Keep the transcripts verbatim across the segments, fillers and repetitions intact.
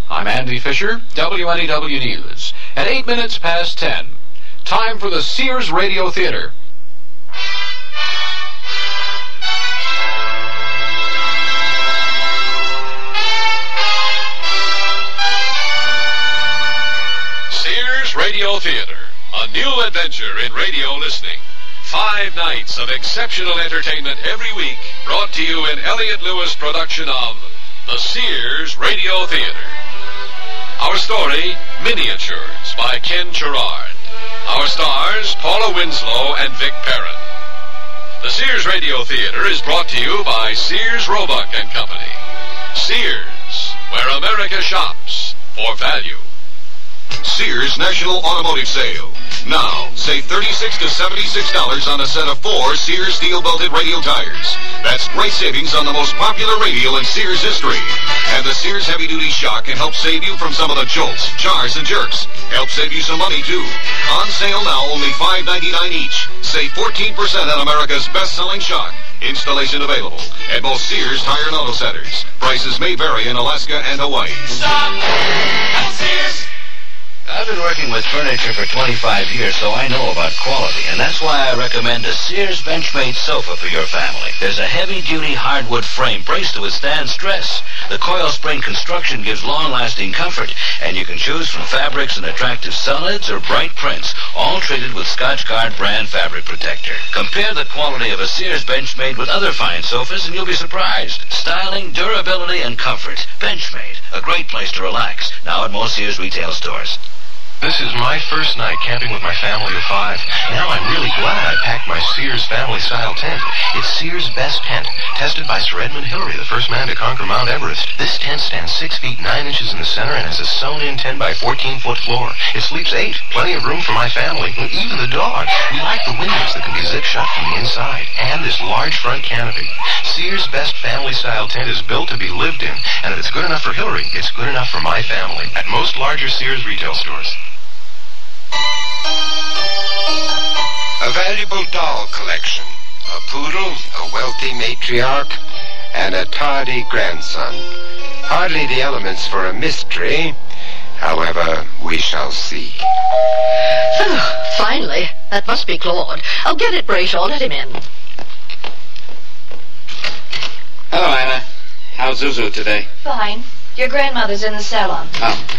I'm Andy Fisher, W N E W News. At eight minutes past ten, time for the Sears Radio Theater. Sears Radio Theater, a new adventure in radio listening. Five nights of exceptional entertainment every week, brought to you in Elliott Lewis production of the Sears Radio Theater. Our story, Miniatures, by Ken Gerard. Our stars, Paula Winslow and Vic Perrin. The Sears Radio Theater is brought to you by Sears Roebuck and Company. Sears, where America shops for value. Sears National Automotive Sale. Now, save thirty-six to seventy-six dollars on a set of four Sears steel-belted radial tires. That's great savings on the most popular radial in Sears history. And the Sears heavy-duty shock can help save you from some of the jolts, jars, and jerks. Help save you some money, too. On sale now, only five ninety-nine each. Save fourteen percent on America's best-selling shock. Installation available at most Sears Tire and Auto Centers. Prices may vary in Alaska and Hawaii. Stop at Sears. I've been working with furniture for twenty-five years, so I know about quality, and that's why I recommend a Sears Benchmade sofa for your family. There's a heavy-duty hardwood frame braced to withstand stress. The coil spring construction gives long-lasting comfort, and you can choose from fabrics and attractive solids or bright prints, all treated with Scotchgard brand fabric protector. Compare the quality of a Sears Benchmade with other fine sofas, and you'll be surprised. Styling, durability, and comfort. Benchmade, a great place to relax. Now at most Sears retail stores. This is my first night camping with my family of five. Now I'm really glad I packed my Sears family-style tent. It's Sears' best tent, tested by Sir Edmund Hillary, the first man to conquer Mount Everest. This tent stands six feet nine inches in the center and has a sewn-in ten by fourteen foot floor. It sleeps eight, plenty of room for my family, even the dog. We like the windows that can be zip shut from the inside, and this large front canopy. Sears' best family-style tent is built to be lived in, and if it's good enough for Hillary, it's good enough for my family. At most larger Sears retail stores. A valuable doll collection, a poodle, a wealthy matriarch, and a tardy grandson. Hardly the elements for a mystery. However, we shall see. Oh, finally. That must be Claude. Oh, get it, Brayshaw. Let him in. Hello, Anna. How's Zuzu today? Fine. Your grandmother's in the salon. Oh.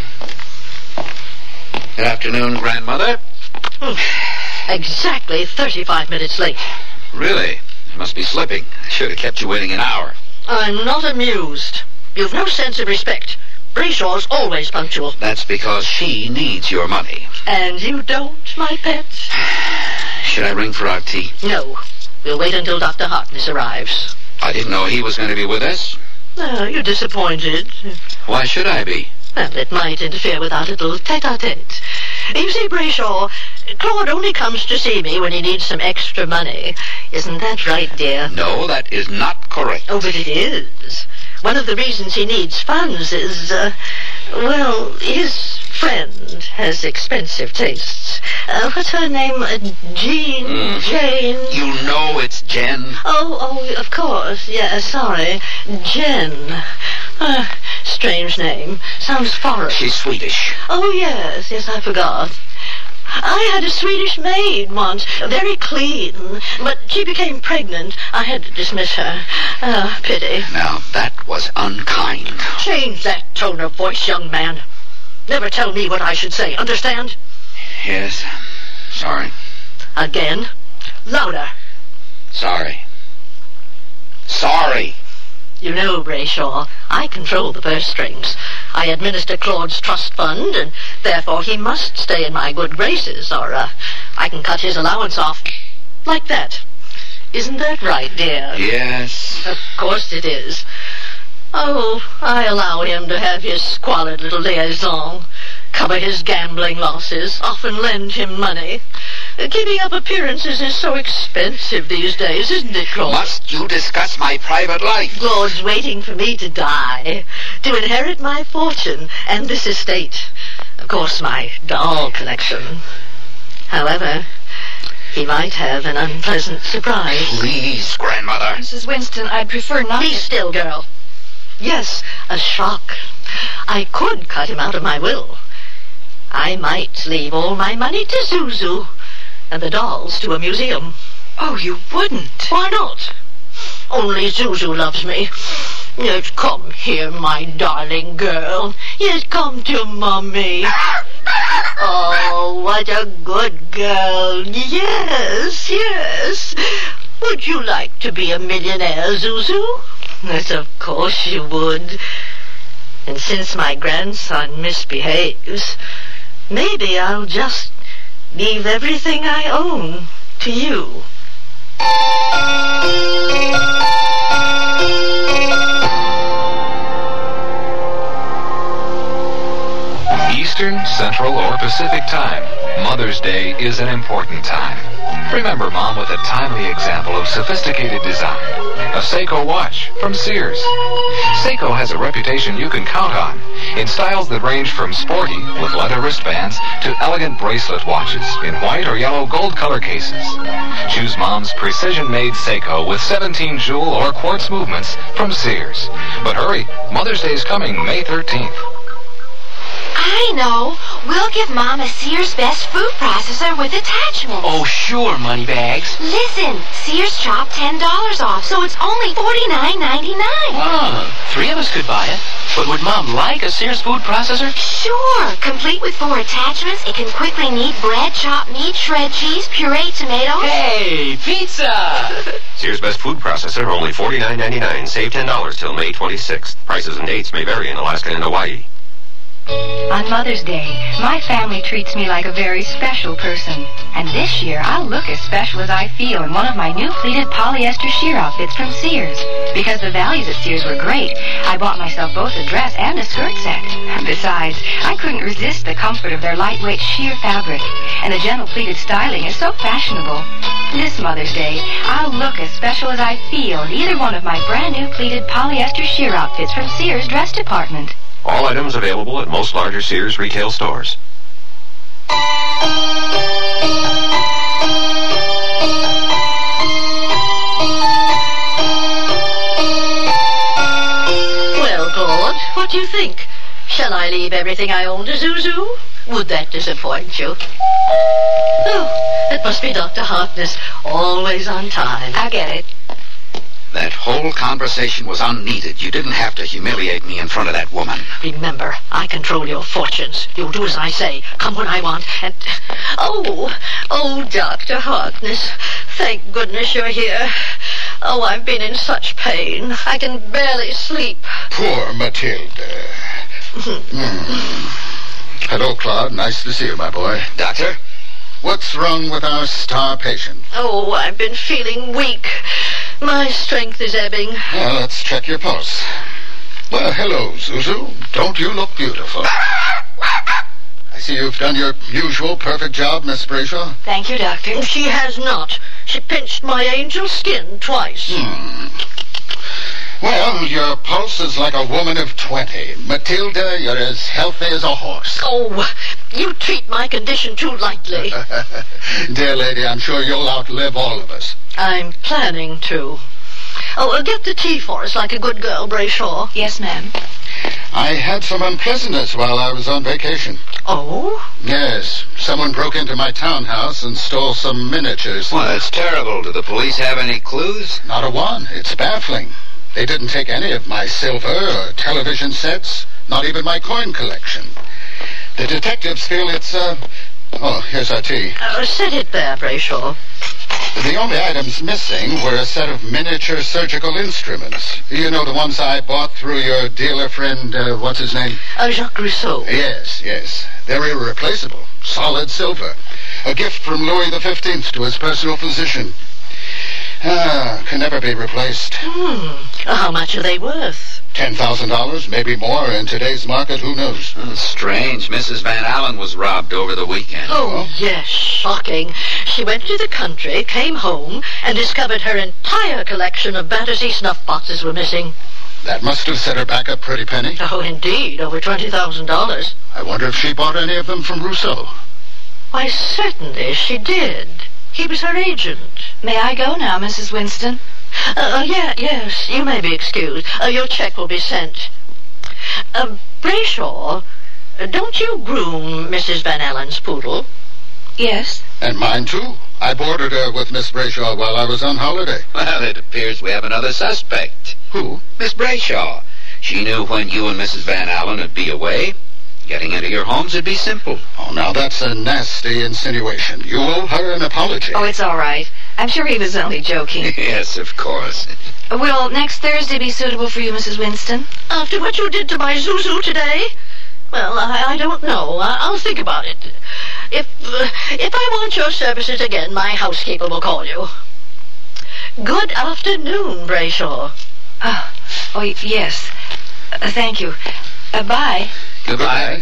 Good afternoon, grandmother. Exactly thirty-five minutes late. Really? You must be slipping. I should have kept you waiting an hour. I'm not amused. You've no sense of respect. Brayshaw's always punctual. That's because she needs your money. And you don't, my pet? Should I ring for our tea? No. We'll wait until Doctor Harkness arrives. I didn't know he was going to be with us. Oh, you're disappointed. Why should I be? Well, it might interfere with our little tete-a-tete. You see, Brayshaw, Claude only comes to see me when he needs some extra money. Isn't that right, dear? No, that is not correct. Oh, but it is. One of the reasons he needs funds is, uh, well, his friend has expensive tastes. Uh, what's her name? Uh, Jean? Mm. Jane? You know it's Jen. Oh, oh, of course. Yeah, sorry. Jen. Uh, strange name. Sounds foreign. She's Swedish. Oh, yes, yes, I forgot. I had a Swedish maid once, very clean, but she became pregnant. I had to dismiss her. Ah, pity. Now, that was unkind. Change that tone of voice, young man. Never tell me what I should say, understand? Yes, sorry. Again? Louder. Sorry. Sorry. You know, Brayshaw, I control the purse strings. I administer Claude's trust fund, and therefore he must stay in my good graces, or uh, I can cut his allowance off. Like that. Isn't that right, dear? Yes. Of course it is. Oh, I allow him to have his squalid little liaison, cover his gambling losses, often lend him money. Keeping up appearances is so expensive these days, isn't it, Claude? Must you discuss my private life? Claude's waiting for me to die, to inherit my fortune and this estate. Of course, my doll collection. However, he might have an unpleasant surprise. Please, grandmother. Missus Winston, I'd prefer not Be to... still, girl. Yes, a shock. I could cut him out of my will. I might leave all my money to Zuzu and the dolls to a museum. Oh, you wouldn't. Why not? Only Zuzu loves me. Yes, come here, my darling girl. Yes, come to Mommy. Oh, what a good girl. Yes, yes. Would you like to be a millionaire, Zuzu? Yes, of course you would. And since my grandson misbehaves, maybe I'll just leave everything I own to you. Eastern, Central, or Pacific time, Mother's Day is an important time. Remember Mom with a timely example of sophisticated design. A Seiko watch from Sears. Seiko has a reputation you can count on in styles that range from sporty with leather wristbands to elegant bracelet watches in white or yellow gold color cases. Choose Mom's precision-made Seiko with seventeen jewel or quartz movements from Sears. But hurry, Mother's Day is coming May thirteenth. I know. We'll give Mom a Sears Best Food Processor with attachments. Oh, sure, Moneybags. Listen, Sears chopped ten dollars off, so it's only forty-nine ninety-nine. Ah, three of us could buy it. But would Mom like a Sears Food Processor? Sure. Complete with four attachments, it can quickly knead bread, chop meat, shred cheese, puree tomatoes. Hey, pizza! Sears Best Food Processor, only forty-nine ninety-nine. Save ten dollars till May twenty-sixth. Prices and dates may vary in Alaska and Hawaii. On Mother's Day, my family treats me like a very special person. And this year, I'll look as special as I feel in one of my new pleated polyester sheer outfits from Sears. Because the values at Sears were great, I bought myself both a dress and a skirt set. Besides, I couldn't resist the comfort of their lightweight sheer fabric. And the gentle pleated styling is so fashionable. This Mother's Day, I'll look as special as I feel in either one of my brand new pleated polyester sheer outfits from Sears dress department. All items available at most larger Sears retail stores. Well, Claude, what do you think? Shall I leave everything I own to Zuzu? Would that disappoint you? Oh, it must be Doctor Harkness, always on time. I get it. That whole conversation was unneeded. You didn't have to humiliate me in front of that woman. Remember, I control your fortunes. You'll do as I say, come when I want, and... Oh, oh, Doctor Harkness, thank goodness you're here. Oh, I've been in such pain. I can barely sleep. Poor Matilda. mm. Hello, Claude. Nice to see you, my boy. Doctor? What's wrong with our star patient? Oh, I've been feeling weak. My strength is ebbing. Well, let's check your pulse. Well, hello, Zuzu. Don't you look beautiful? I see you've done your usual perfect job, Miss Brayshaw. Thank you, Doctor. She has not. She pinched my angel skin twice. Hmm. Well, your pulse is like a woman of twenty. Matilda, you're as healthy as a horse. Oh, you treat my condition too lightly. Dear lady, I'm sure you'll outlive all of us. I'm planning to. Oh, uh, get the tea for us like a good girl, Brayshaw. Yes, ma'am. I had some unpleasantness while I was on vacation. Oh? Yes. Someone broke into my townhouse and stole some miniatures. Well, that's terrible. Do the police have any clues? Not a one. It's baffling. They didn't take any of my silver or television sets, not even my coin collection. The detectives feel it's, uh... Oh, here's our tea. Uh, set it there, Brayshaw. The only items missing were a set of miniature surgical instruments. You know, the ones I bought through your dealer friend, uh, what's his name? Uh, Jacques Rousseau. Yes, yes. They're irreplaceable. Solid silver. A gift from Louis the Fifteenth to his personal physician. Ah, can never be replaced. Hmm. How much are they worth? Ten thousand dollars, maybe more. In today's market, who knows? Oh, strange. Missus Van Allen was robbed over the weekend. Oh, yes, shocking. She went to the country, came home, and discovered her entire collection of Battersea snuff boxes were missing. That must have set her back a pretty penny. Oh, indeed, over twenty thousand dollars. I wonder if she bought any of them from Rousseau. Why, certainly she did. He was her agent. May I go now, Missus Winston? Uh, uh, yeah, yes, you may be excused. Uh, your check will be sent. Uh, Brayshaw, don't you groom Missus Van Allen's poodle? Yes. And mine, too. I boarded her with Miss Brayshaw while I was on holiday. Well, it appears we have another suspect. Who? Miss Brayshaw. She knew when you and Missus Van Allen would be away. Getting into your homes would be simple. Oh, now that's a nasty insinuation. You owe her an apology. Oh, it's all right. I'm sure he was only joking. Yes, of course. Will next Thursday be suitable for you, Missus Winston? After what you did to my Zuzu today? Well, I, I don't know. I, I'll think about it. If, uh, if I want your services again, my housekeeper will call you. Good afternoon, Brayshaw. Oh, oh yes. Uh, thank you. Uh, bye. Goodbye.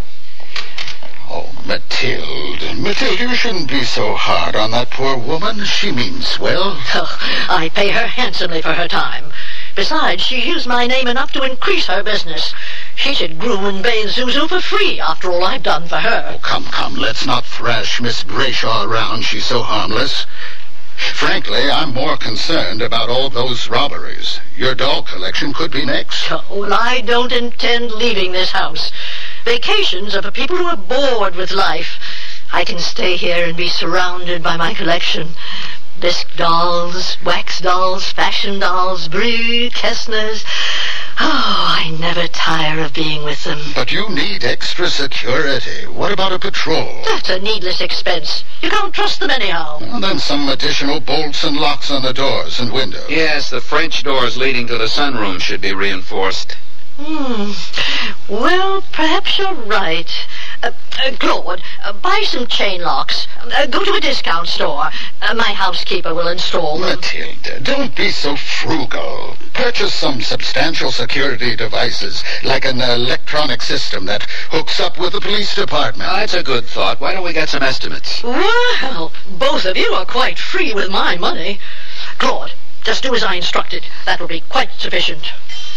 Oh, Mathilde. Mathilde, you shouldn't be so hard on that poor woman. She means well. Oh, I pay her handsomely for her time. Besides, she used my name enough to increase her business. She should groom and bathe Zuzu for free after all I've done for her. Oh, come, come, let's not thrash Miss Brayshaw around. She's so harmless. Frankly, I'm more concerned about all those robberies. Your doll collection could be next. Oh, well, I don't intend leaving this house. Vacations are for people who are bored with life. I can stay here and be surrounded by my collection. Bisque dolls, wax dolls, fashion dolls, Brie, Kessners. Oh, I never tire of being with them. But you need extra security. What about a patrol? That's a needless expense. You can't trust them anyhow. Well, then some additional bolts and locks on the doors and windows. Yes, the French doors leading to the sunroom should be reinforced. Hmm. Well, perhaps you're right. Uh, uh, Claude, uh, buy some chain locks. Uh, go to a discount store. Uh, my housekeeper will install them. Mathilde, don't be so frugal. Purchase some substantial security devices, like an electronic system that hooks up with the police department. Oh, that's a good thought. Why don't we get some estimates? Well, both of you are quite free with my money. Claude, just do as I instructed. That will be quite sufficient.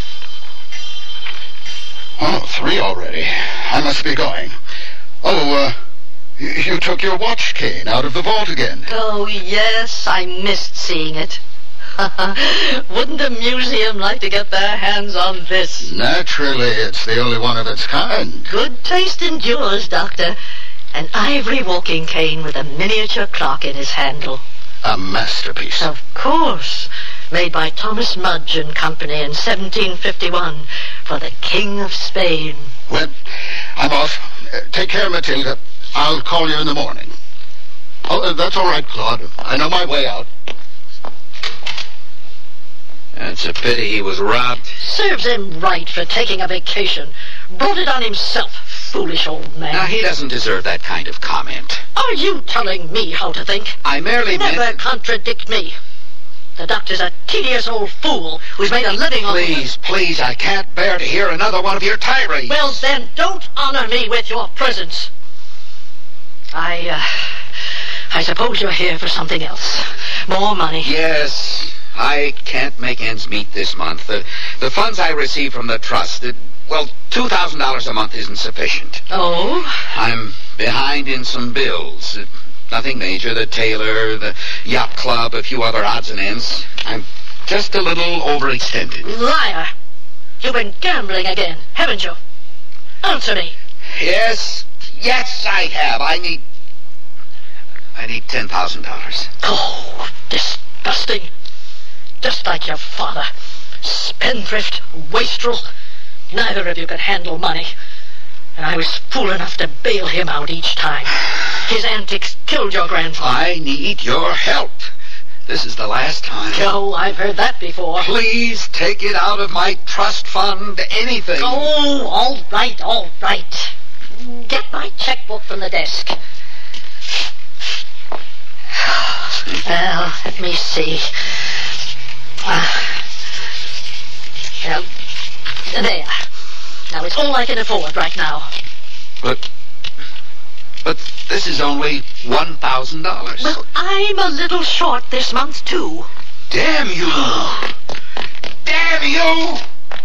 Oh, three already. I must be going. Oh, uh, you, you took your watch cane out of the vault again. Oh, yes, I missed seeing it. Wouldn't a museum like to get their hands on this? Naturally, it's the only one of its kind. Good taste endures, Doctor. An ivory walking cane with a miniature clock in its handle. A masterpiece. Of course. Made by Thomas Mudge and Company in seventeen fifty-one for the King of Spain. Well, I'm off. Uh, take care, Matilda. I'll call you in the morning. Oh, uh, that's all right, Claude. I know my way out. It's a pity he was robbed. Serves him right for taking a vacation. Brought it on himself, foolish old man. Now, he doesn't deserve that kind of comment. Are you telling me how to think? I merely Never meant... contradict me. The doctor's a tedious old fool who's made a living on... Please, please, I can't bear to hear another one of your tirades. Well, then, don't honor me with your presence. I, uh, I suppose you're here for something else. More money. Yes, I can't make ends meet this month. The, the funds I receive from the trust, it, well, two thousand dollars a month isn't sufficient. Oh? I'm behind in some bills. It, Nothing major. The tailor, the yacht club, a few other odds and ends. I'm just a little overextended. Liar! You've been gambling again, haven't you? Answer me. Yes, yes, I have. I need... I need ten thousand dollars. Oh, disgusting. Just like your father. Spendthrift, wastrel. Neither of you could handle money. And I was fool enough to bail him out each time. His antics killed your grandfather. I need your help. This is the last time. Oh, I've heard that before. Please take it out of my trust fund, anything. Oh, all right, all right. Get my checkbook from the desk. Well, let me see. Uh, well, there. Now, it's all I can afford right now. But, but this is only one thousand dollars. Well, I'm a little short this month, too. Damn you! Damn you!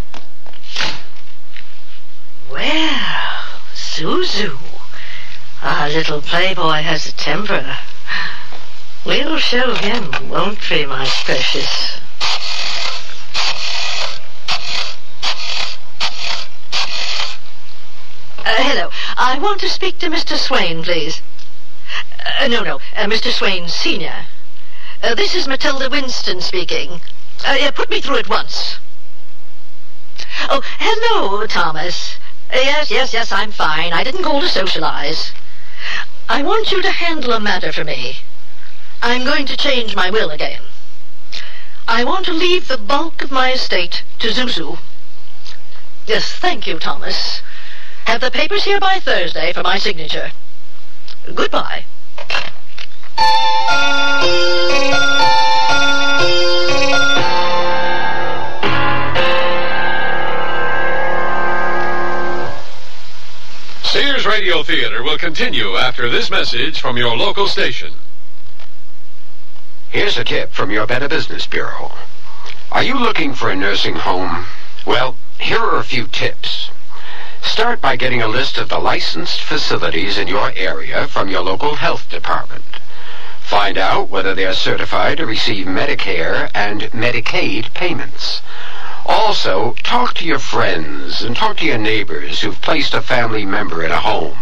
Well, Zuzu, our little playboy has a temper. We'll show him, won't we, my precious? Uh, hello. I want to speak to Mister Swain, please. Uh, no, no. Uh, Mister Swain, Senior. Uh, this is Matilda Winston speaking. Uh, yeah, put me through at once. Oh, hello, Thomas. Uh, yes, yes, yes, I'm fine. I didn't call to socialize. I want you to handle a matter for me. I'm going to change my will again. I want to leave the bulk of my estate to Zuzu. Yes, thank you, Thomas. Have the papers here by Thursday for my signature. Goodbye. Sears Radio Theater will continue after this message from your local station. Here's a tip from your Better Business Bureau. Are you looking for a nursing home? Well, here are a few tips. Start by getting a list of the licensed facilities in your area from your local health department. Find out whether they are certified to receive Medicare and Medicaid payments. Also, talk to your friends and talk to your neighbors who've placed a family member in a home.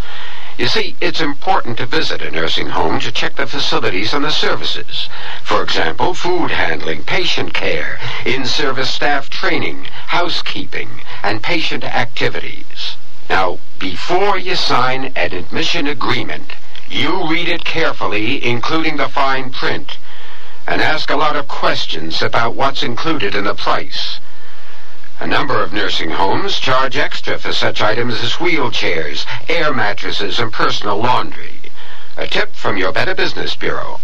You see, it's important to visit a nursing home to check the facilities and the services. For example, food handling, patient care, in-service staff training, housekeeping, and patient activities. Now, before you sign an admission agreement, you read it carefully, including the fine print, and ask a lot of questions about what's included in the price. A number of nursing homes charge extra for such items as wheelchairs, air mattresses, and personal laundry. A tip from your Better Business Bureau.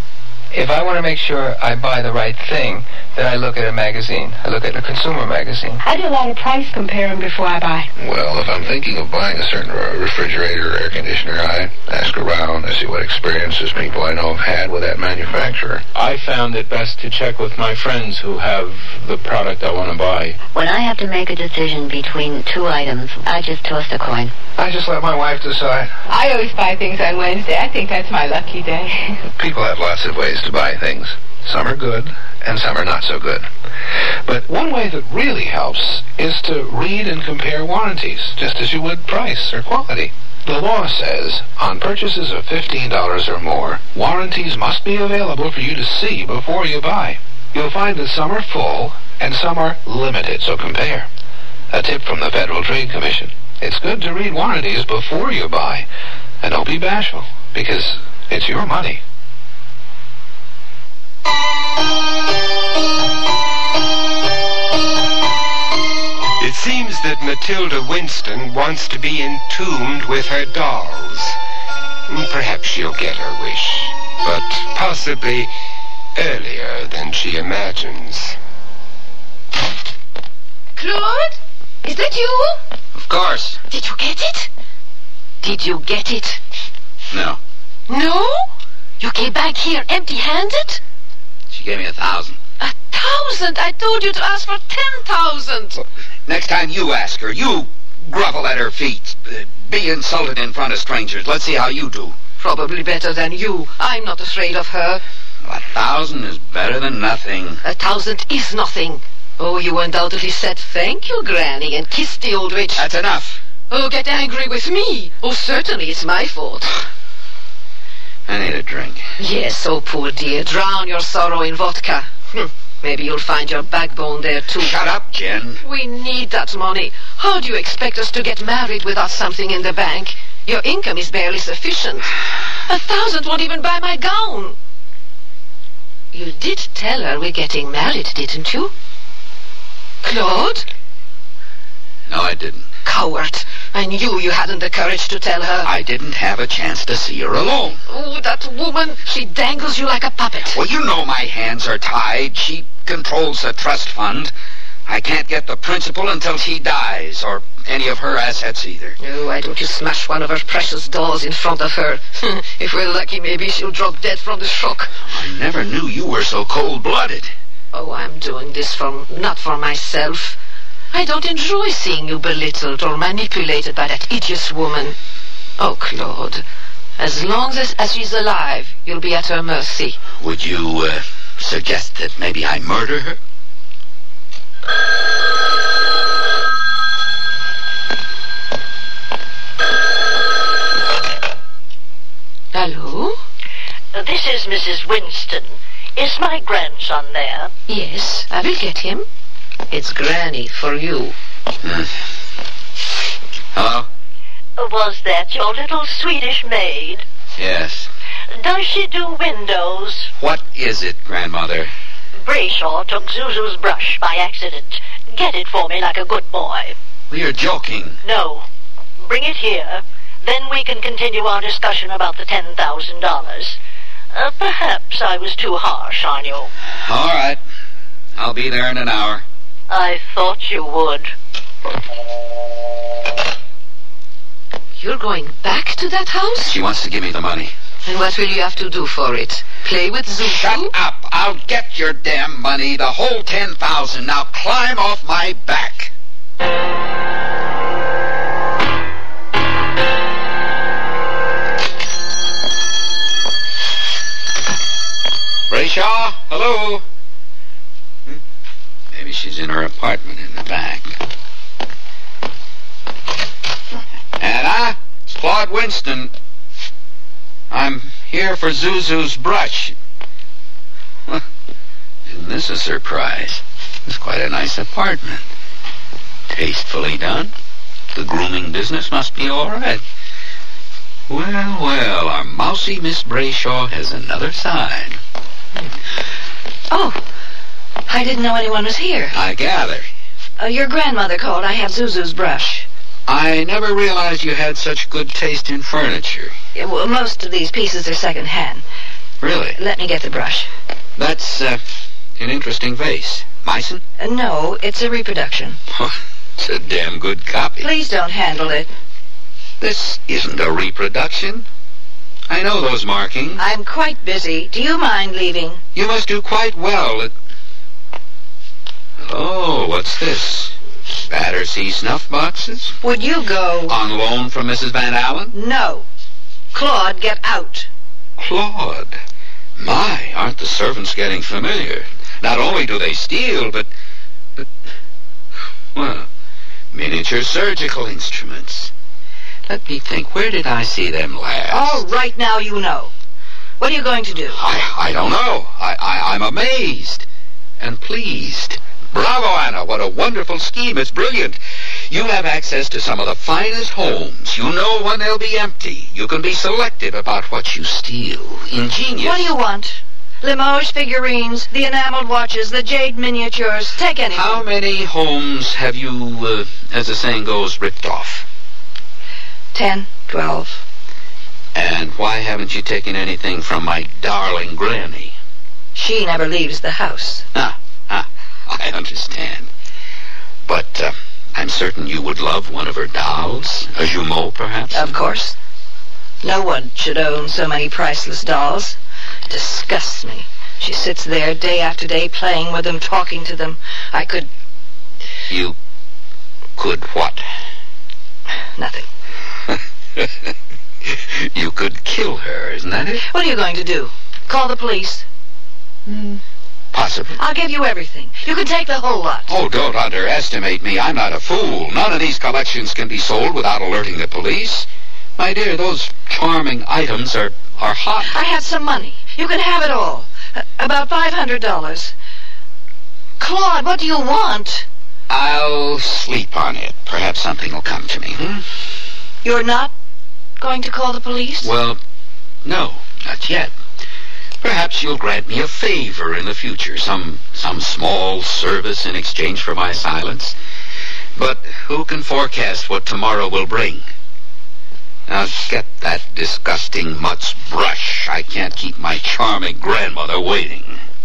If I want to make sure I buy the right thing, then I look at a magazine. I look at a consumer magazine. I do a lot of price comparing before I buy. Well, if I'm thinking of buying a certain refrigerator or air conditioner, I ask around to see what experiences people I know have had with that manufacturer. I found it best to check with my friends who have the product I want to buy. When I have to make a decision between two items, I just toss a coin. I just let my wife decide. I always buy things on Wednesday. I think that's my lucky day. People have lots of ways to buy things. Some are good, and some are not so good. But one way that really helps is to read and compare warranties, just as you would price or quality. The law says, on purchases of fifteen dollars or more, warranties must be available for you to see before you buy. You'll find that some are full, and some are limited, so compare. A tip from the Federal Trade Commission. It's good to read warranties before you buy, and don't be bashful, because it's your money. It seems that Matilda Winston wants to be entombed with her dolls. Perhaps she'll get her wish, but possibly earlier than she imagines. Claude? Is that you? Of course. Did you get it? Did you get it? No. No? You came back here empty-handed? She gave me a thousand. A thousand? I told you to ask for ten thousand. Next time you ask her, you grovel at her feet. Uh, be insulted in front of strangers. Let's see how you do. Probably better than you. I'm not afraid of her. A thousand is better than nothing. A thousand is nothing. Oh, you undoubtedly said thank you, Granny, and kissed the old witch. That's enough. Oh, get angry with me. Oh, certainly it's my fault. I need a drink. Yes, oh, poor dear. Drown your sorrow in vodka. Hm. Maybe you'll find your backbone there, too. Shut up, Jen. We need that money. How do you expect us to get married without something in the bank? Your income is barely sufficient. A thousand won't even buy my gown. You did tell her we're getting married, didn't you? Claude? No, I didn't. Coward. I knew you hadn't the courage to tell her. I didn't have a chance to see her alone. Oh, that woman, she dangles you like a puppet. Well, you know my hands are tied. She controls the trust fund. I can't get the principal until she dies, or any of her assets either. Oh, why don't you smash one of her precious dolls in front of her? If we're lucky, maybe she'll drop dead from the shock. I never knew you were so cold-blooded. Oh, I'm doing this from not for myself. I don't enjoy seeing you belittled or manipulated by that hideous woman. Oh, Claude, as long as, as she's alive, you'll be at her mercy. Would you uh, suggest that maybe I murder her? This is Missus Winston. Is my grandson there? Yes, I will get him. It's Granny for you. Hmm. Hello? Was that your little Swedish maid? Yes. Does she do windows? What is it, Grandmother? Brayshaw took Zuzu's brush by accident. Get it for me like a good boy. Well, you're joking. No. Bring it here. Then we can continue our discussion about the ten thousand dollars. Uh, perhaps I was too harsh on you. All right. I'll be there in an hour. I thought you would. You're going back to that house? She wants to give me the money. And what will you have to do for it? Play with Zuzu? Shut up! I'll get your damn money, the whole ten thousand. Now climb off my back. Brayshaw, hello? Hmm? Maybe she's in her apartment in the back. Anna, it's Claude Winston. I'm here for Zuzu's brush. Well, isn't this a surprise? It's quite a nice apartment. Tastefully done. The grooming business must be all right. Well, well, our mousy Miss Brayshaw has another side. Oh, I didn't know anyone was here. I gather. Uh, your grandmother called. I have Zuzu's brush. I never realized you had such good taste in furniture. Yeah, well, most of these pieces are second-hand. Really? Let me get the brush. That's uh, an interesting vase. Meissen? Uh, no, it's a reproduction. It's a damn good copy. Please don't handle it. This isn't a reproduction. I know those markings. I'm quite busy. Do you mind leaving? You must do quite well at... Oh, what's this? Battersea snuff boxes? Would you go? On loan from Missus Van Allen? No. Claude, get out. Claude? My, aren't the servants getting familiar? Not only do they steal, but... but... well, miniature surgical instruments. Let me think, where did I see them last? Oh, right now you know. What are you going to do? I, I don't know. I, I, I'm amazed and pleased. Bravo, Anna. What a wonderful scheme. It's brilliant. You have access to some of the finest homes. You know when they'll be empty. You can be selective about what you steal. Ingenious. What do you want? Limoges figurines, the enameled watches, the jade miniatures. Take anything. How many homes have you, uh, as the saying goes, ripped off? Ten, twelve. And why haven't you taken anything from my darling Granny? She never leaves the house. Ah, ah, I understand. But uh, I'm certain you would love one of her dolls. A jumeau, perhaps? Of course. No one should own so many priceless dolls. Disgusts me. She sits there day after day playing with them, talking to them. I could... You could what? Nothing. You could kill her, isn't that it? What are you going to do? Call the police? Mm. Possibly. I'll give you everything. You can take the whole lot. Oh, don't underestimate me. I'm not a fool. None of these collections can be sold without alerting the police. My dear, those charming items are, are hot. I have some money. You can have it all. Uh, about five hundred dollars. Claude, what do you want? I'll sleep on it. Perhaps something will come to me. Hmm? You're not going to call the police? Well, no, not yet. Perhaps you'll grant me a favor in the future, some some small service in exchange for my silence. But who can forecast what tomorrow will bring? Now get that disgusting mutt's brush. I can't keep my charming grandmother waiting.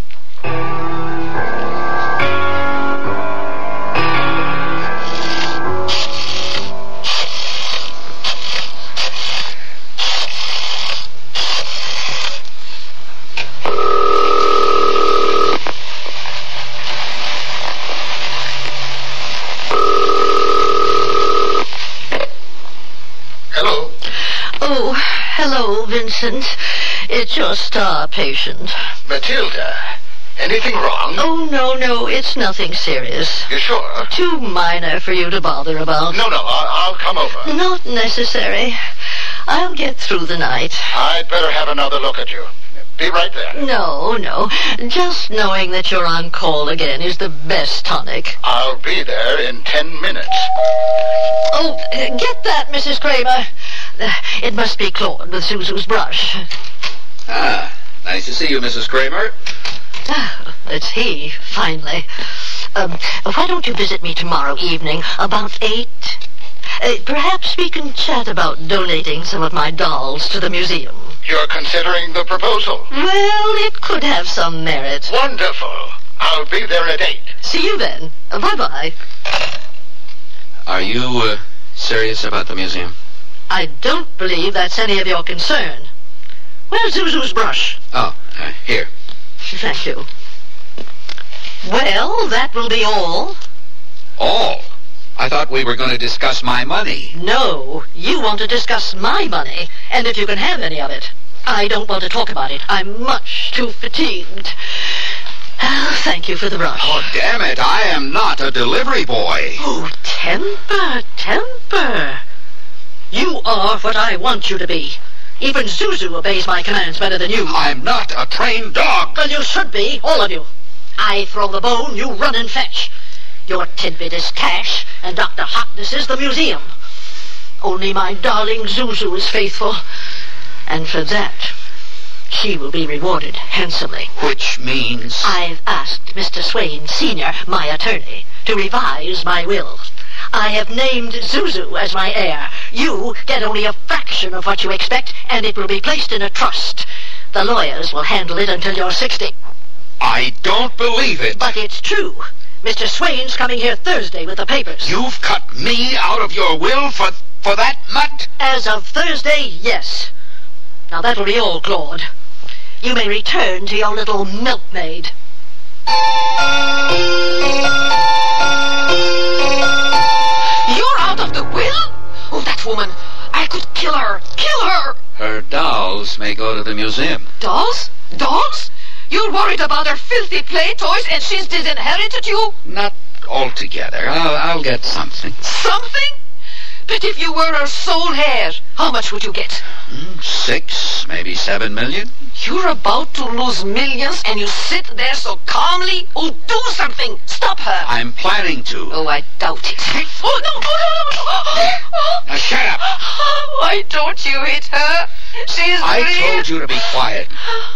Oh, hello, Vincent. It's your star patient. Matilda, anything wrong? Oh, no, no, it's nothing serious. You sure? Too minor for you to bother about. No, no, I'll, I'll come over. Not necessary. I'll get through the night. I'd better have another look at you. Be right there. No, no. Just knowing that you're on call again is the best tonic. I'll be there in ten minutes. Oh, uh, get that, Missus Kramer. Uh, it must be Claude with Zuzu's brush. Ah, nice to see you, Missus Kramer. Ah, it's he, finally. Um, why don't you visit me tomorrow evening, about eight? Uh, perhaps we can chat about donating some of my dolls to the museum. You're considering the proposal? Well, it could have some merit. Wonderful. I'll be there at eight. See you then. Uh, bye-bye. Are you uh, serious about the museum? I don't believe that's any of your concern. Where's Zuzu's brush? Oh, uh, here. Thank you. Well, that will be all. All? I thought we were going to discuss my money. No, you want to discuss my money, and if you can have any of it. I don't want to talk about it. I'm much too fatigued. Oh, thank you for the brush. Oh, damn it, I am not a delivery boy. Oh, temper, temper. You are what I want you to be. Even Zuzu obeys my commands better than you. I'm not a trained dog. Well, you should be, all of you. I throw the bone, you run and fetch. Your tidbit is cash, and Doctor Hotness is the museum. Only my darling Zuzu is faithful, and for that, she will be rewarded handsomely. Which means? I've asked Mister Swain, Senior, my attorney, to revise my will. I have named Zuzu as my heir. You get only a fraction of what you expect, and it will be placed in a trust. The lawyers will handle it until you're sixty. I don't believe it. But it's true. Mister Swain's coming here Thursday with the papers. You've cut me out of your will for, for that mutt? As of Thursday, yes. Now that'll be all, Claude. You may return to your little milkmaid. You're out of the will? Oh, that woman. I could kill her. Kill her. Her dolls may go to the museum. Dolls? Dolls? You're worried about her filthy play toys and she's disinherited you? Not altogether. I'll, I'll get something. Something? But if you were her sole heir, how much would you get? Mm, six, maybe seven million. You're about to lose millions and you sit there so calmly? Oh, do something! Stop her! I'm planning to. Oh, I doubt it. Oh, no, no, no, no! Now shut up! Why don't you hit her? She's I real. told you to be quiet.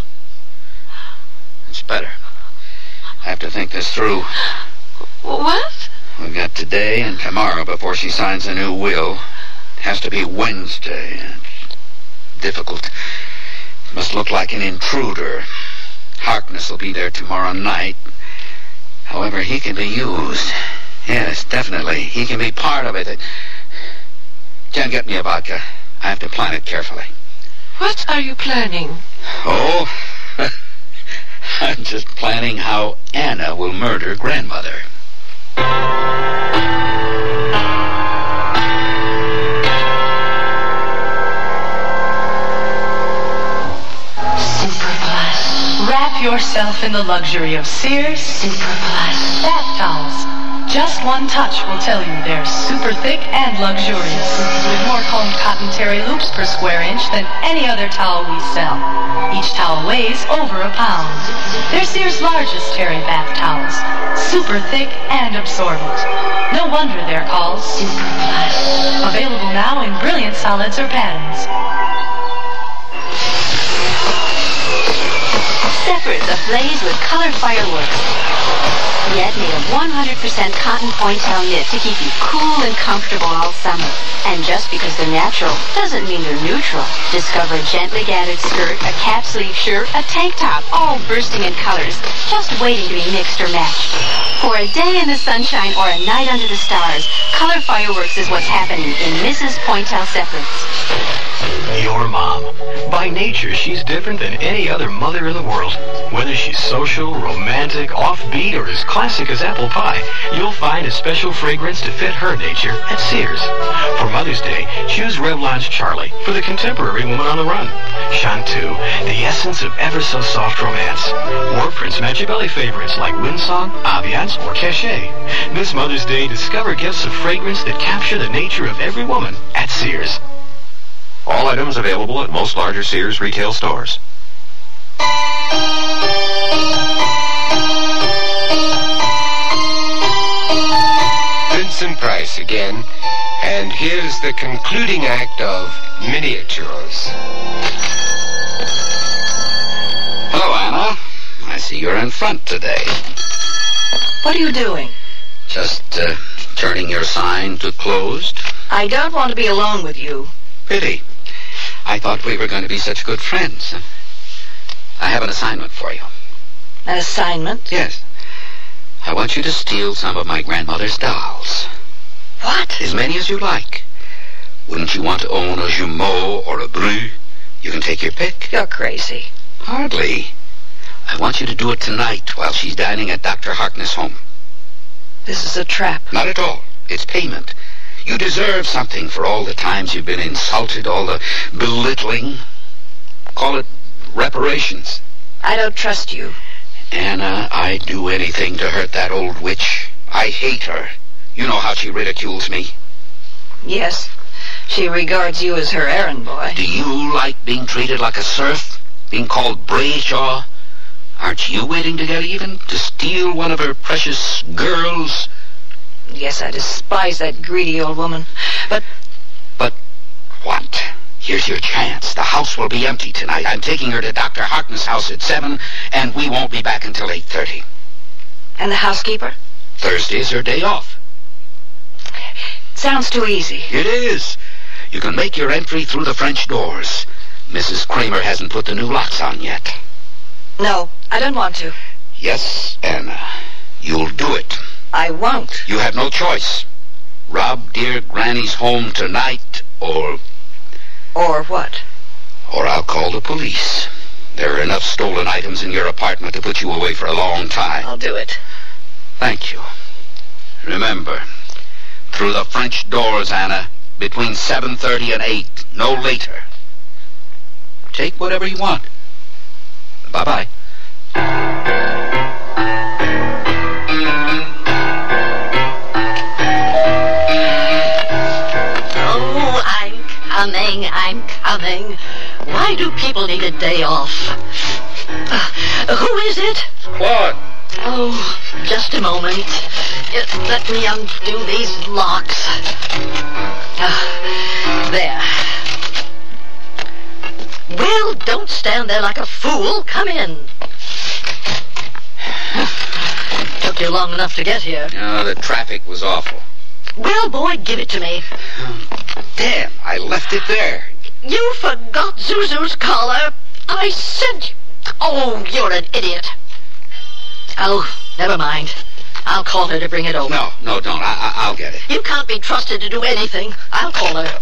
It's better. I have to think this through. What? We've got today and tomorrow before she signs a new will. It has to be Wednesday. It's difficult. It must look like an intruder. Harkness will be there tomorrow night. However, he can be used. Yes, definitely. He can be part of it. it... Jen, get me a vodka. I have to plan it carefully. What are you planning? Oh, I'm just planning how Anna will murder grandmother. Wrap yourself in the luxury of Sears Super Plus bath towels. Just one touch will tell you they're super thick and luxurious, with more combed cotton terry loops per square inch than any other towel we sell. Each towel weighs over a pound. They're Sears' largest terry bath towels, super thick and absorbent. No wonder they're called Super Plus. Available now in brilliant solids or patterns. Separates ablaze with color fireworks. Yet made of one hundred percent cotton pointel knit to keep you cool and comfortable all summer. And just because they're natural doesn't mean they're neutral. Discover a gently gathered skirt, a cap sleeve shirt, a tank top, all bursting in colors, just waiting to be mixed or matched. For a day in the sunshine or a night under the stars, color fireworks is what's happening in Missus Pointel separates. Your mom. By nature, she's different than any other mother in the world. Whether she's social, romantic, offbeat, or as classic as apple pie, you'll find a special fragrance to fit her nature at Sears. For Mother's Day, choose Revlon's Charlie for the contemporary woman on the run. Chanteuse, the essence of ever-so-soft romance. Or Prince Machiavelli favorites like Windsong, Aviance, or Cachet. This Mother's Day, discover gifts of fragrance that capture the nature of every woman at Sears. All items available at most larger Sears retail stores. price again. And here's the concluding act of Miniatures. Hello, Anna. I see you're in front today. What are you doing? Just uh, turning your sign to closed. I don't want to be alone with you. Pity. I thought we were going to be such good friends. I have an assignment for you. An assignment? Yes. I want you to steal some of my grandmother's dolls. What? As many as you like. Wouldn't you want to own a Jumeau or a Bru? You can take your pick. You're crazy. Hardly. I want you to do it tonight while she's dining at Doctor Harkness' home. This is a trap. Not at all. It's payment. You deserve something for all the times you've been insulted, all the belittling. Call it reparations. I don't trust you. Anna, I'd do anything to hurt that old witch. I hate her. You know how she ridicules me. Yes. She regards you as her errand boy. Do you like being treated like a serf? Being called Brayshaw? Aren't you waiting to get even? To steal one of her precious girls? Yes, I despise that greedy old woman. But... But what? Here's your chance. The house will be empty tonight. I'm taking her to Doctor Harkness' house at seven, and we won't be back until eight thirty. And the housekeeper? Thursday's her day off. Sounds too easy. It is. You can make your entry through the French doors. Missus Kramer hasn't put the new locks on yet. No, I don't want to. Yes, Anna. You'll do it. I won't. You have no choice. Rob dear Granny's home tonight, or... Or what? Or I'll call the police. There are enough stolen items in your apartment to put you away for a long time. I'll do it. Thank you. Remember, through the French doors, Anna, between seven thirty and eight, no later. Take whatever you want. Bye-bye. Oh, I'm coming, I'm coming. Why do people need a day off? Uh, who is it? Claude. Oh, just a moment. Uh, let me undo these locks. Uh, there. Well, don't stand there like a fool. Come in. Took you long enough to get here. Oh, the traffic was awful. Well, boy, give it to me. Damn, I left it there. You forgot Zuzu's collar. I sent you. Oh, you're an idiot. Oh, never mind. I'll call her to bring it over. No, no, don't. I, I, I'll get it. You can't be trusted to do anything. I'll call her.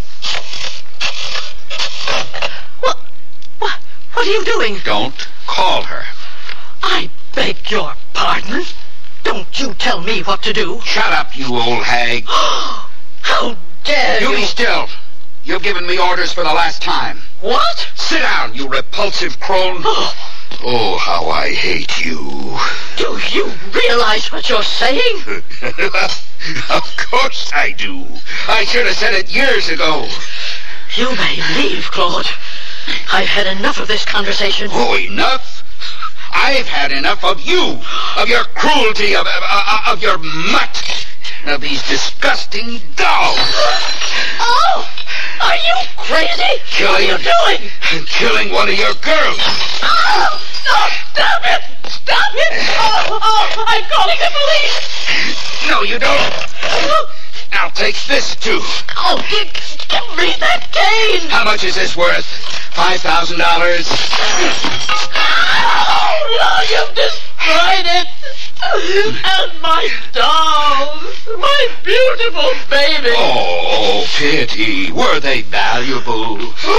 What? What? What are you doing? Don't call her. I beg your pardon. Don't you tell me what to do. Shut up, you old hag. How dare you? You be still. You've given me orders for the last time. What? Sit down, you repulsive crone. Oh. Oh, how I hate you. Do you realize what you're saying? Of course I do. I should have said it years ago. You may leave, Claude. I've had enough of this conversation. Oh, enough? I've had enough of you, of your cruelty, of, of, of your mutt, of these disgusting dolls. Oh! Are you crazy? Killing, what are you doing? Killing one of your girls. Oh! Oh, stop it! Stop it! Oh, oh, I'm calling the police! No, you don't. I'll take this, too. Oh, give, give me that cane! How much is this worth? Five thousand dollars? Oh, no, you've destroyed it! And my dolls! My beautiful baby! Oh, pity. Were they valuable?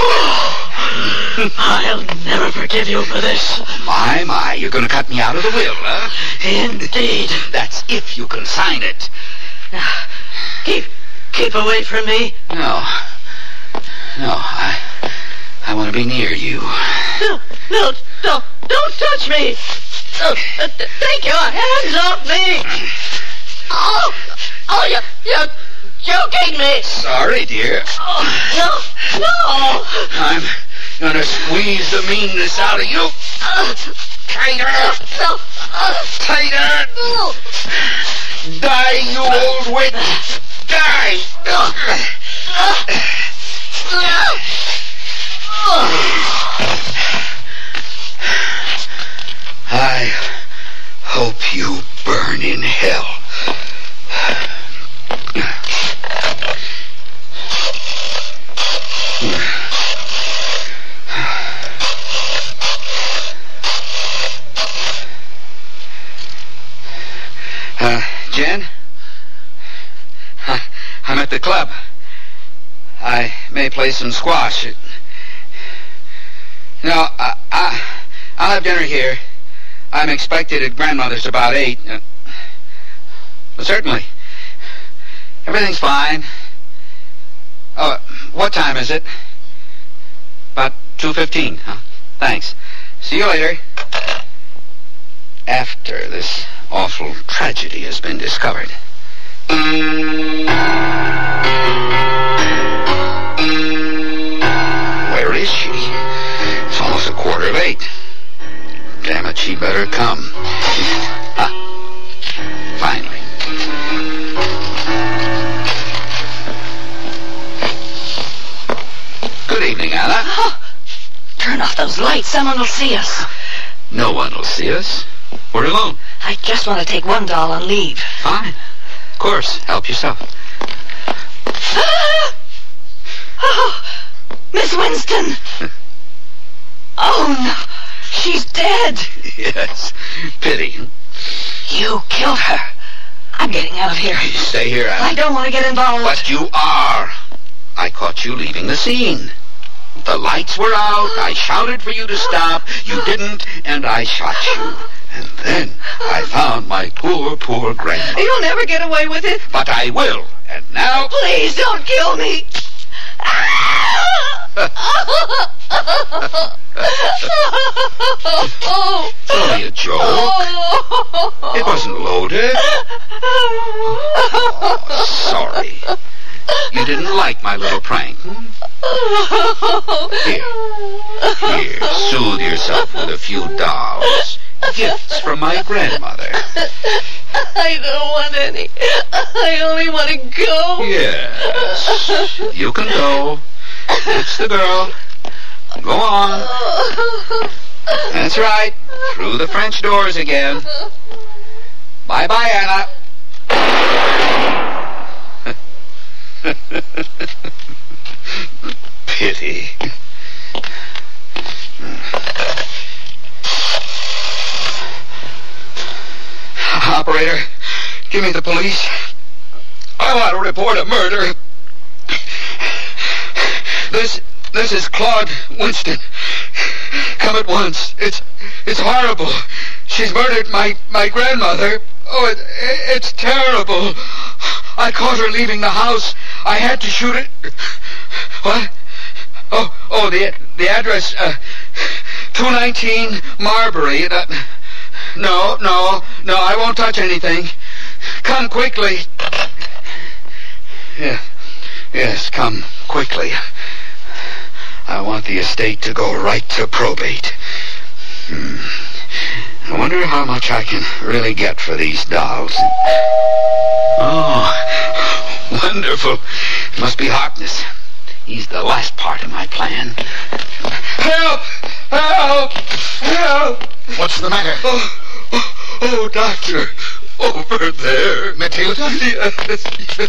I'll never forgive you for this. My, my, you're going to cut me out of the will, huh? Indeed. That's if you can sign it. Keep, keep away from me. No. No, I, I want to be near you. No, no, don't, don't touch me. Oh, uh, take your hands off me. Oh, oh, you're, you're choking me. Sorry, dear. Oh, no, no. I'm going to squeeze the meanness out of you. Uh, Tighter. No. Uh, Tighter. No. Die, you old witch. Die! I hope you burn in hell. Uh, Jen? I'm at the club. I may play some squash. No, I, I, I'll have dinner here. I'm expected at grandmother's about eight. Uh, well, certainly. Everything's fine. Oh, what time is it? About two fifteen, huh? Thanks. See you later. After this awful tragedy has been discovered. Where is she? It's almost a quarter late. Damn it, she better come. Ah, finally. Good evening, Anna. Oh, turn off those lights. Someone will see us. No one will see us. We're alone. I just want to take one doll and leave. Fine. Of course. Help yourself. Oh, Miss Winston. Oh, no. She's dead. Yes. Pity. You killed her. I'm getting out of here. Stay here, Anna. I don't want to get involved. But you are. I caught you leaving the scene. The lights were out. I shouted for you to stop. You didn't, and I shot you. And then I found my poor, poor grandmother. You'll never get away with it. But I will. And now... Please don't kill me. It's only a joke. It wasn't loaded. Oh, sorry. You didn't like my little prank, hmm? Here. Here, soothe yourself with a few dolls. Gifts from my grandmother. I don't want any. I only want to go. Yes. You can go. That's the girl. Go on. That's right. Through the French doors again. Bye-bye, Anna. Pity. Operator, give me the police. I want to report a murder. This this is Claude Winston. Come at once. It's it's horrible. She's murdered my, my grandmother. Oh, it, it's terrible. I caught her leaving the house. I had to shoot it. What? Oh, oh, the the address, uh, two nineteen Marbury. Uh, no, no, no, I won't touch anything. Come quickly. Yeah, yes, come quickly. I want the estate to go right to probate. Hmm. I wonder how much I can really get for these dolls. Oh, wonderful. It must be Harkness. He's the last part of my plan. Help! Help! Help! What's the matter? Oh, oh, oh doctor. Over there. Matilda? Yes.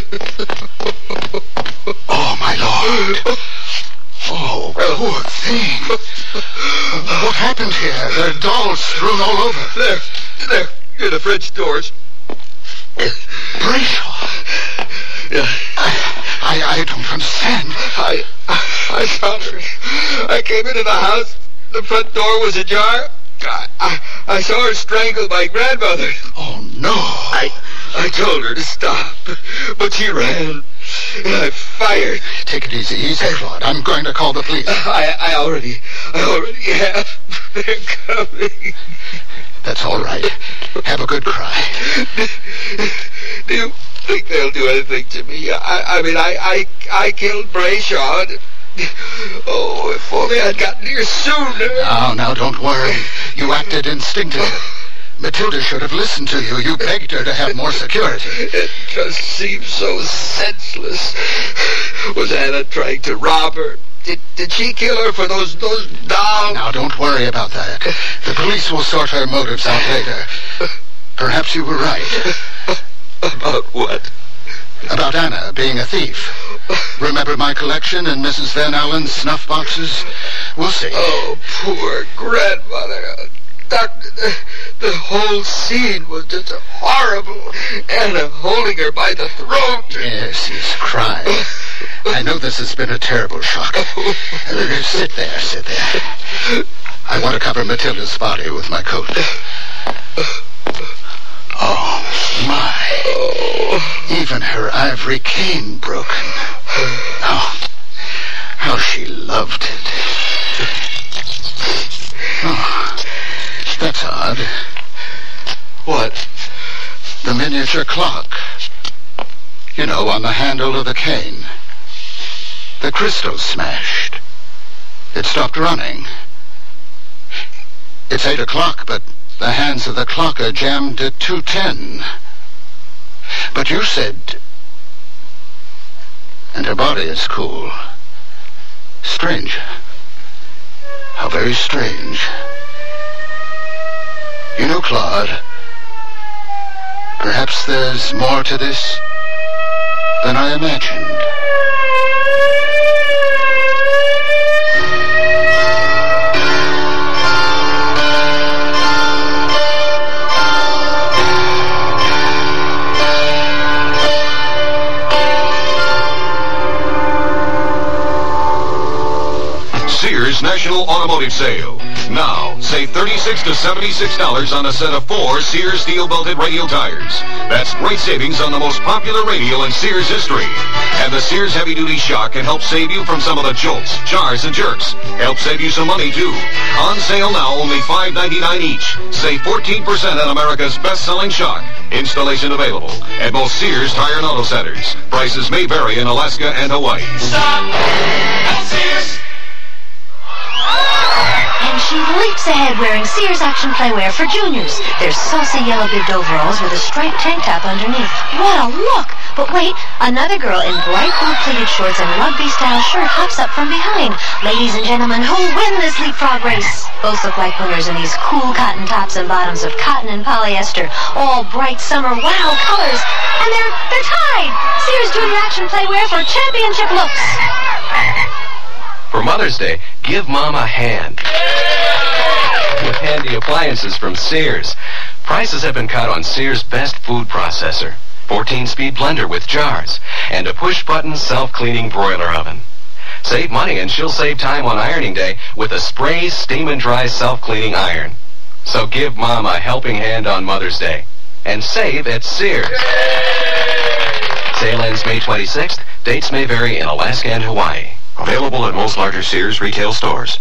Oh, my Lord. Oh, poor thing. What happened here? There are dolls strewn all over. There, there, near the French doors. Brayshaw. Yeah. I, I, I don't understand. I, I found her. I came into the house. The front door was ajar. I, I, I saw her strangle my grandmother. Oh, no. I, I told her to stop, but she ran. And I fired. Take it easy, easy, Claude. I'm going to call the police. I, I already, I already have. They're coming. That's all right. Have a good cry. Do you think they'll do anything to me? I, I mean, I, I, I killed Brayshaw. Oh, if only I'd gotten here sooner. Now, now, don't worry. You acted instinctively. Matilda should have listened to you. You begged her to have more security. It just seems so senseless. Was Anna trying to rob her? Did, did she kill her for those those dolls? Now, don't worry about that. The police will sort her motives out later. Perhaps you were right. About what? About Anna being a thief. Remember my collection and Missus Van Allen's snuff boxes? We'll see. Oh, poor grandmother. Doctor, the, the whole scene was just horrible. Anna holding her by the throat. Yes, he's crying. I know this has been a terrible shock. Uh, sit there, sit there. I want to cover Matilda's body with my coat. Oh, my. Oh. Even her ivory cane broken. Oh, how she loved it. Oh, that's odd. What? The miniature clock. You know, on the handle of the cane. The crystal smashed. It stopped running. It's eight o'clock, but the hands of the clock are jammed at two ten. But you said... And her body is cool. Strange. How very strange. You know, Claude, perhaps there's more to this than I imagined. Sears National Automotive Sale. Now, save thirty-six to seventy-six dollars on a set of four Sears steel-belted radial tires. That's great savings on the most popular radial in Sears history. And the Sears heavy-duty shock can help save you from some of the jolts, jars, and jerks. Help save you some money, too. On sale now, only five ninety-nine each. Save fourteen percent on America's best-selling shock. Installation available at most Sears Tire and Auto Centers. Prices may vary in Alaska and Hawaii. Stop at Sears. And she leaps ahead wearing Sears Action Playwear for juniors. There's saucy yellow bibbed overalls with a striped tank top underneath. What a look! But wait, another girl in bright blue pleated shorts and rugby-style shirt hops up from behind. Ladies and gentlemen, who'll win this leapfrog race? Both look like winners in these cool cotton tops and bottoms of cotton and polyester. All bright summer wow colors. And they're, they're tied! Sears Junior Action Playwear for championship looks. For Mother's Day, give Mom a hand with handy appliances from Sears. Prices have been cut on Sears' best food processor, fourteen-speed blender with jars, and a push-button self-cleaning broiler oven. Save money and she'll save time on ironing day with a Sprays Steam and Dry self-cleaning iron. So give Mom a helping hand on Mother's Day and save at Sears. Sale ends May twenty-sixth. Dates may vary in Alaska and Hawaii. Available at most larger Sears retail stores.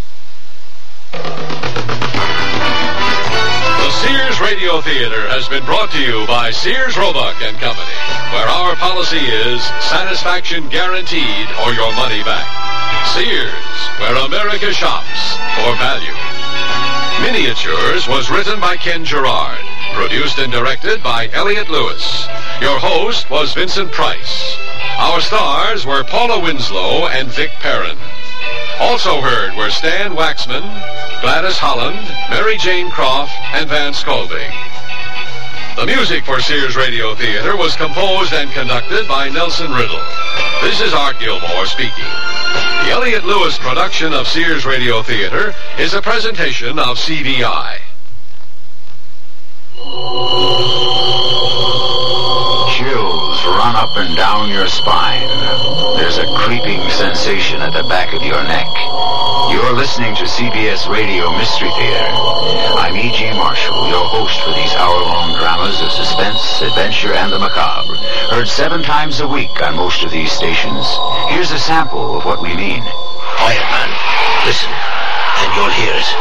The Sears Radio Theater has been brought to you by Sears Roebuck and Company, where our policy is satisfaction guaranteed or your money back. Sears, where America shops for value. Miniatures was written by Ken Gerard, produced and directed by Elliott Lewis. Your host was Vincent Price. Our stars were Paula Winslow and Vic Perrin. Also heard were Stan Waxman, Gladys Holland, Mary Jane Croft, and Vance Colby. The music for Sears Radio Theater was composed and conducted by Nelson Riddle. This is Art Gilmore speaking. The Elliott Lewis production of Sears Radio Theater is a presentation of C V I. Chills run up and down your spine. There's a creeping sensation at the back of your neck. You're listening to C B S Radio Mystery Theater. I'm E G. Marshall, your host for these hour-long dramas of suspense, adventure, and the macabre. Heard seven times a week on most of these stations. Here's a sample of what we mean. Quiet, man. Listen, and you'll hear it.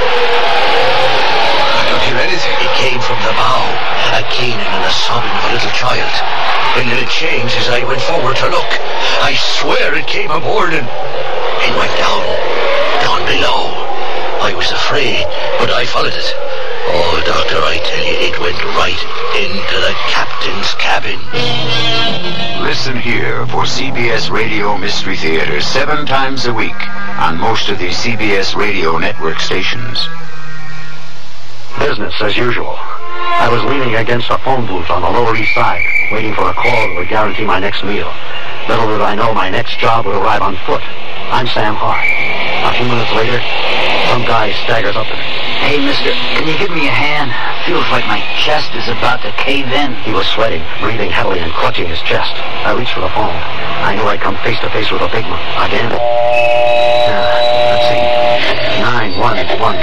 I don't hear anything. It came from the bow, a keening and a sobbing of a little child. And then it changed as I went forward to look. I swear it came aboard and it went down, down below. I was afraid, but I followed it. Oh, Doctor, I tell It went right into the captain's cabin. Listen here for C B S Radio Mystery Theater seven times a week on most of the C B S Radio network stations. Business as usual. I was leaning against a phone booth on the Lower East Side, waiting for a call that would guarantee my next meal. Little did I know my next job would arrive on foot. I'm Sam Hart. A few minutes later, some guy staggers up to me. Hey, mister, can you give me a hand? Feels like my chest is about to cave in. He was sweating, breathing heavily, and clutching his chest. I reached for the phone. I knew I'd come face to face with a big one. Again. Uh, let's see. nine one one.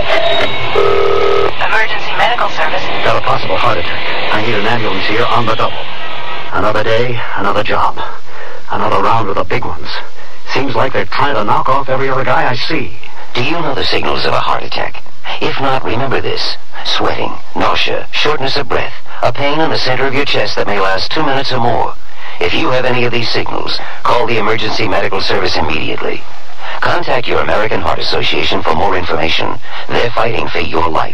Emergency medical service. Got a possible heart attack. I need an ambulance here on the double. Another day, another job. Another round with the big ones. Seems like they're trying to knock off every other guy I see. Do you know the signals of a heart attack? If not, remember this. Sweating, nausea, shortness of breath, a pain in the center of your chest that may last two minutes or more. If you have any of these signals, call the emergency medical service immediately. Contact your American Heart Association for more information. They're fighting for your life.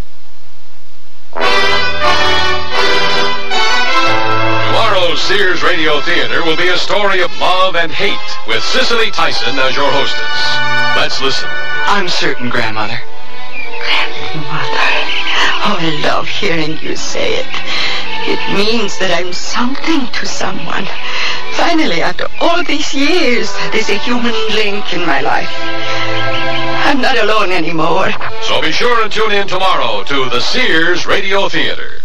Tomorrow's Sears Radio Theater will be a story of love and hate with Cicely Tyson as your hostess. Let's listen. I'm certain, Grandmother. Grandmother. Oh, I love hearing you say it. It means that I'm something to someone. Finally, after all these years, there's a human link in my life. I'm not alone anymore. So be sure and tune in tomorrow to the Sears Radio Theater.